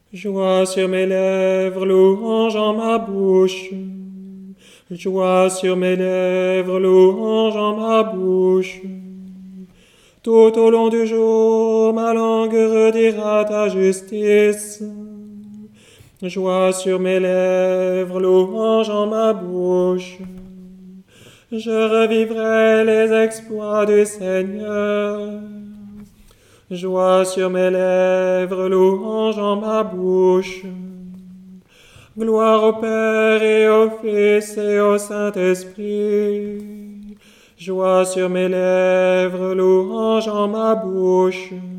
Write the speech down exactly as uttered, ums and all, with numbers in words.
Joie sur mes lèvres, louange en ma bouche. Joie sur mes lèvres, louange en ma bouche. Tout au long du jour, ma langue redira ta justice. Joie sur mes lèvres, louange en ma bouche. Je revivrai les exploits du Seigneur. Joie sur mes lèvres, louange en ma bouche. Gloire au Père et au Fils et au Saint-Esprit. Joie sur mes lèvres, louange en ma bouche.